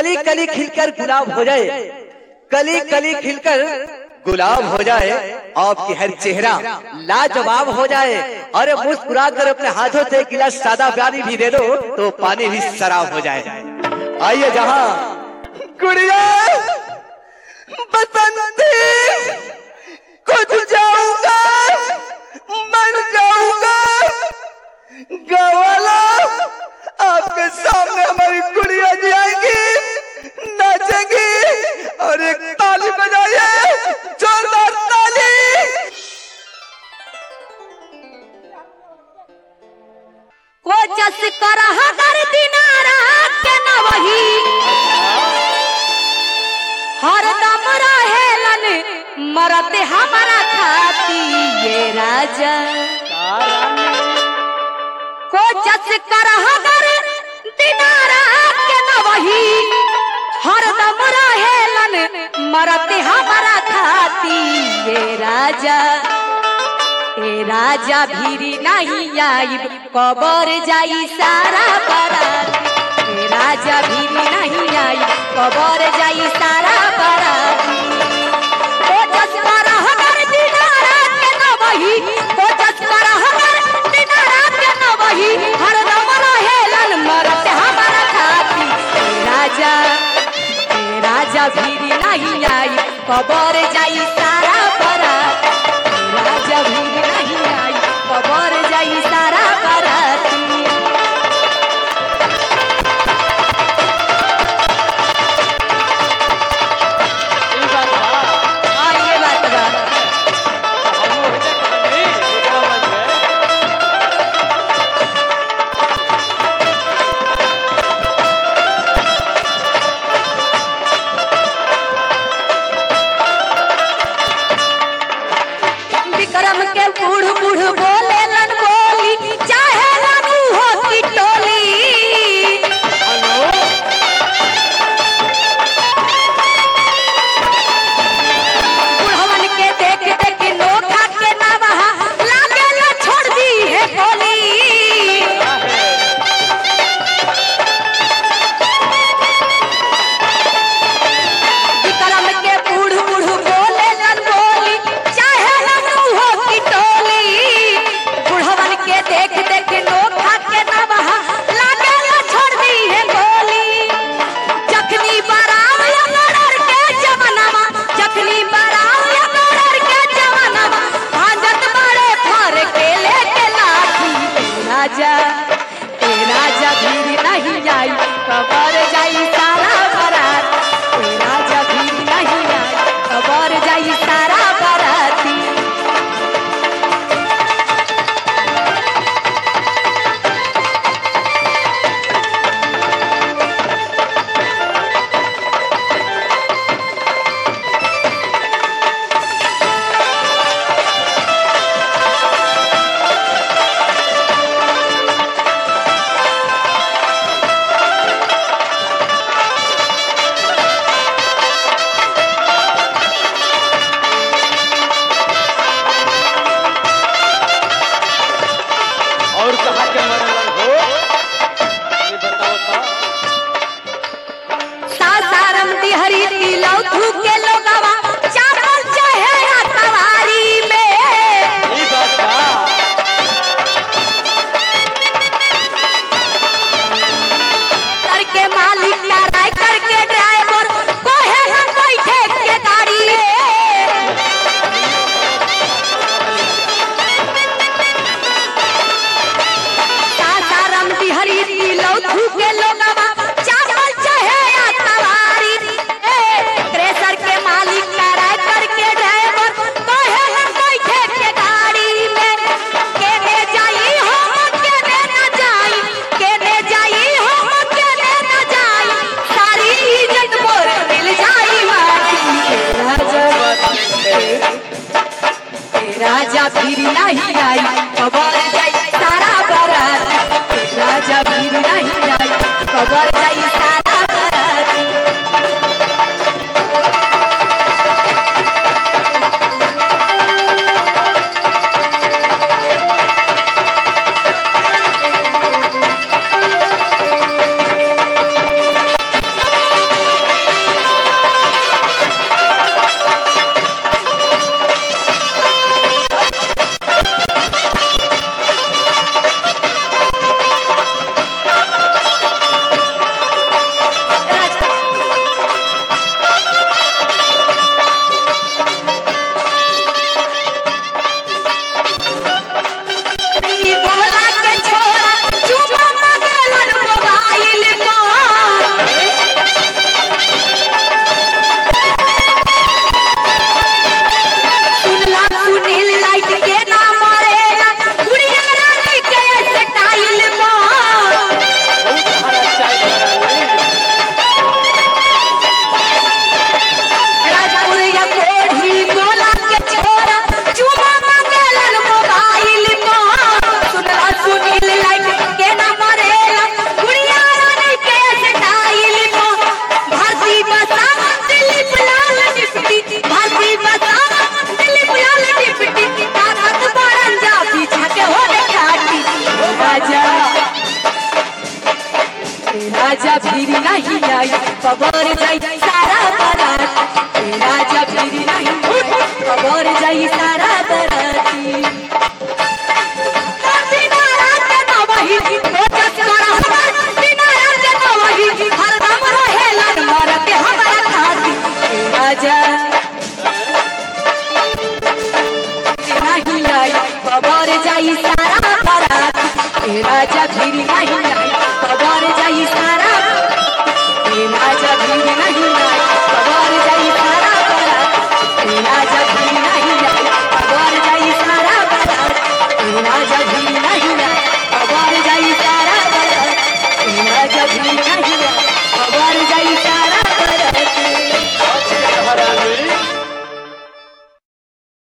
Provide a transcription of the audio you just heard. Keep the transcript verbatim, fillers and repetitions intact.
कली कली खिलकर गुलाब हो जाए, कली कली खिलकर गुलाब हो जाए, आपकी हर चेहरा लाजवाब हो जाए। अरे मुस्कुरा कर अपने हाथों से गिलास सादा पानी भी दे दो तो पानी भी शराब हो जाए। आइए जहां गुड़िया बसंती कुछ जाऊंगा मर जाऊंगा, गवाला आपके सामने हमारी गुड़िया जी आएंगी, नाचेंगी और एक ताली बजाइए, जोरदार ताली। कोचस करह कर दिनारा के न वही हरदम रहेलन मरते हमारा खाती ये राजा। कोचस करह कर दिनारा के न वही हरदम रहेलन मरते हमारा खाती ये राजा। ए राजा भीरी नहीं आइब कबर जाई सारा बाराती, ए राजा भीरी नहीं आइब कबर जाई सारा बाराती। कोचस करह कर दिनारा के न वही, कोचस करह कर दिनारा के न वही हरदम रहेलन मरते हमारा खाती। ए राजा ए राजा भीरी नहीं आइब कबर जाई सारा बाराती, राजा भीरी नहीं आई कबर जाई सारा बाराती। हाँ ये बात बा। विक्रम के बूढ़ बूढ़ बोले लन बोली चाहे लानू हो की टोली। बुढ़वन के देख देख नोखा के ना वहा लागे ला छोड़ दी है गोली। विक्रम के बूढ़ बूढ़ बोले लन बोली चाहे लानू हो की टोली। बुढ़वन के देख देख नोखा के ना वहा लागे ला छोड़ दी है गोली। जखनी बराव या लड़र के जमानामा, जखनी बराव या लड़र के जमानामा भांजत बड़े फर के लेके लाठी। ए राजा ए राजा भीरी नहीं आई कबर जाई सारा बारात, ए राजा भीरी नहीं आई कबर जाई सारा बाराती। और कहा के मरल हो ये बताओ तो। सासारम दिहरी तिलौथू के लोगवा चावल चाहे अतवारी में। ई बात बा। करके मालिक नाराय करके ड्राइवर कोहे हम बैठे के गाड़ी में। सासारम दिहरी तिलौथू के लोगवा चावल चाहे अतवारी में। थ्रेसर के मालिक नाराय करके ड्राइवर कोहे हम बैठे के गाड़ी में। केने जाई हम केने न जाई, केने जाई हम केने न जाई, सारी इज्जत मोर मिल जाई माटी। ए राजा ए राजा भीरी नहीं आई कबर जाई सारा बाराती, ए राजा भीरी नहीं आई कबर जाई सारा बाराती। जाई पवार जाई